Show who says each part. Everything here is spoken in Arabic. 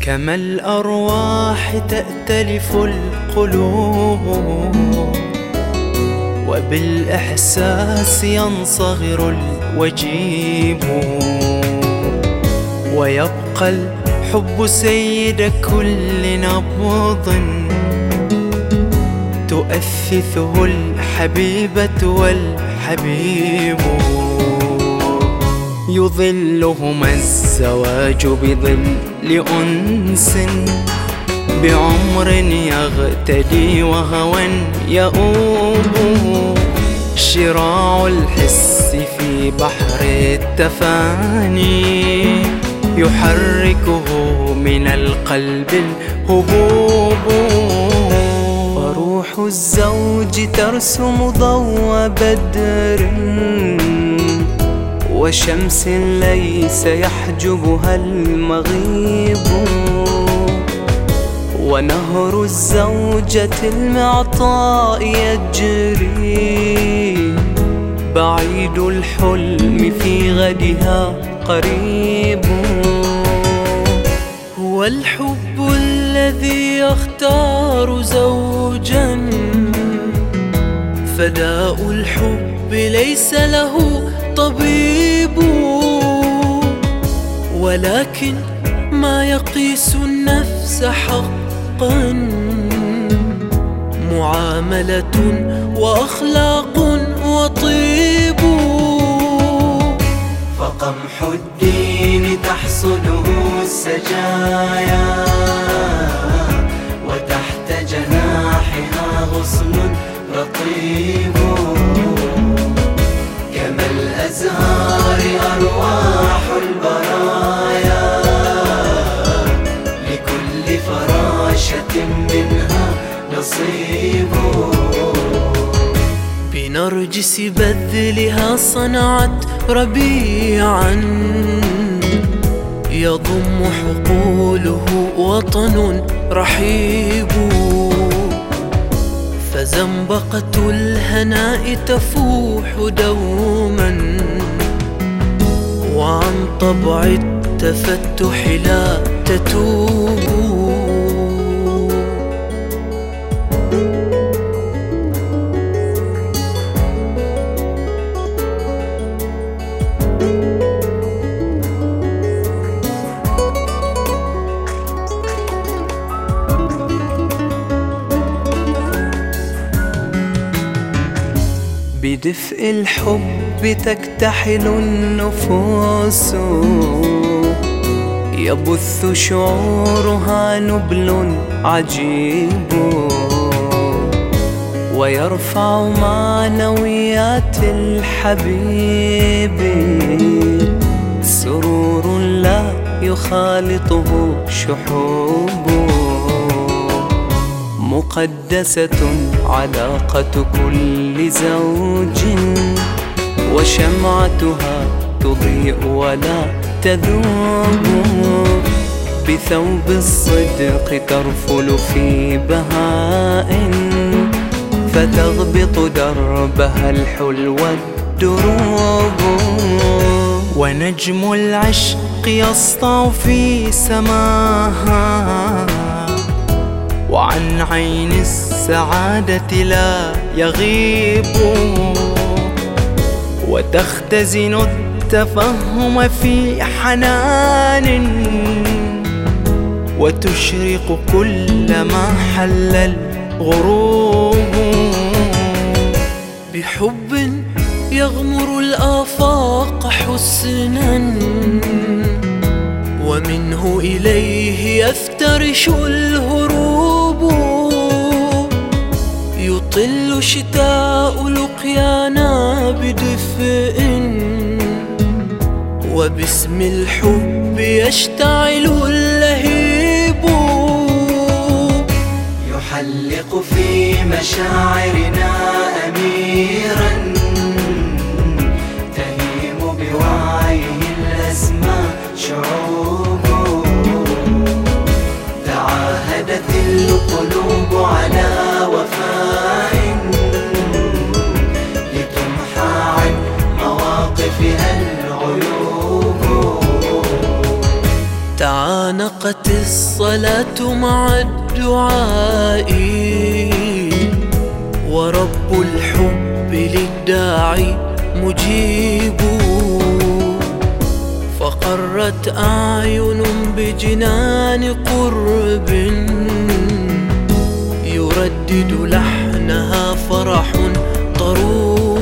Speaker 1: كما الأرواح تأتلف القلوب، وبالإحساس ينصغر الوجيب، ويبقى الحب سيد كل نبض تؤثثه الحبيبة والحبيب. يظلهما الزواج بظل أنس، بعمر يغتدي وهوى يؤوب، شراع الحس في بحر التفاني يحركه من القلب الهبوب. وروح الزوج ترسم ضوء بدر وشمس ليس يحجبها المغيب، ونهر الزوجة المعطاء يجري، بعيد الحلم في غدها قريب. هو الحب الذي يختار زوجا، فداء الحب ليس له طبيب، ولكن ما يقيس النفس حقا معاملة وأخلاق وطيب.
Speaker 2: فقمح الدين تحصده السجايا، وتحت جناحها غصن رطيب، كما الأزهار أرواح البرايا، لكل فراشة منها نصيب.
Speaker 1: بنرجس بذلها صنعت ربيعا، يضم حقوله وطن رحيب، فزنبقة الهناء تفوح دوما، وعن طبع التفتح لا تتوب. بدفء الحب تكتحل النفوس، يبث شعورها نبل عجيب، ويرفع معنويات الحبيب سرور لا يخالطه شحوب. مقدسة علاقة كل زوج، وشمعتها تضيء ولا تذوب، بثوب الصدق ترفل في بهاء، فتغبط دربها الحلو الدروب. ونجم العشق يسطع في سماها، وعن عين السعادة لا يغيب، وتختزن التفهم في حنان، وتشرق كلما حل الغروب. بحب يغمر الآفاق حسنا، ومنه إليه يفترش الهروب، يطل شتاء لقيانا بدفء، وباسم الحب يشتعل اللهيب.
Speaker 2: يحلق في مشاعرنا أميرا، تهيم بوعيه الأسماء شعوب، تعاهدت القلوب على وفاء، لتمحى عن مواقفها العيوب.
Speaker 1: تعانقت الصلاة مع الدعاء، ورب الحب للداعي مجيب. فقرت أعين بجنان قرب، يردد لحنها فرح طروب.